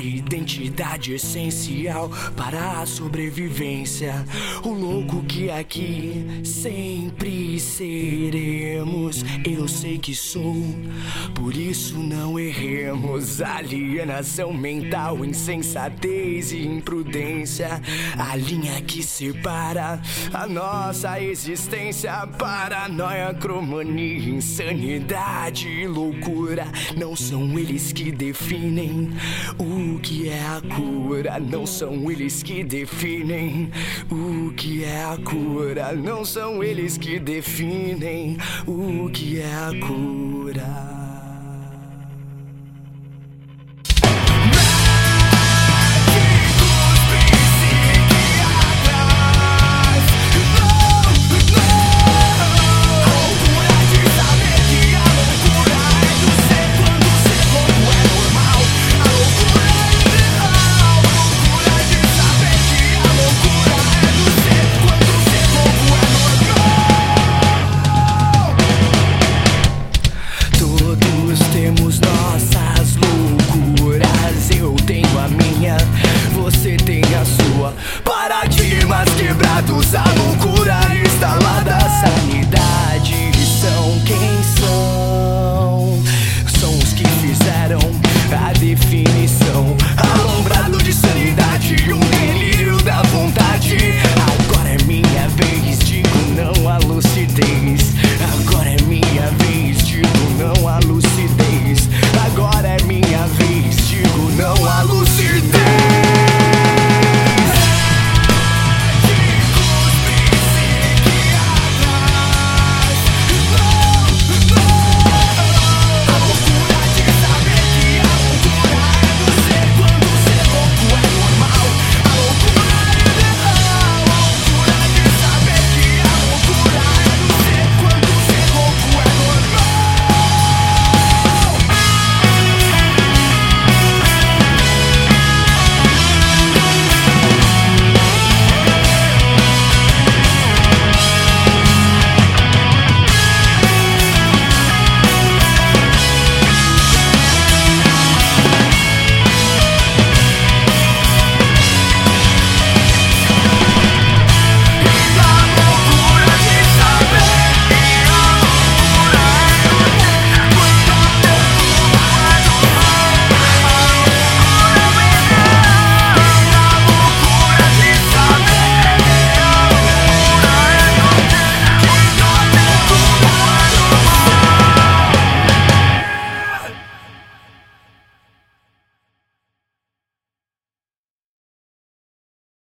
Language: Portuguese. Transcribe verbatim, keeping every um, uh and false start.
identidade essencial para a sobrevivência. O louco que aqui sempre seremos. Eu sei que sou, por isso não erremos. Alienação mental, insensatez e imprudência. A linha que separa a nossa existência. Paranoia, cromania, insanidade e loucura. Não são eles que definem o que é a cura. Não são eles que definem o que é a cura. Não são eles que definem o que é a cura.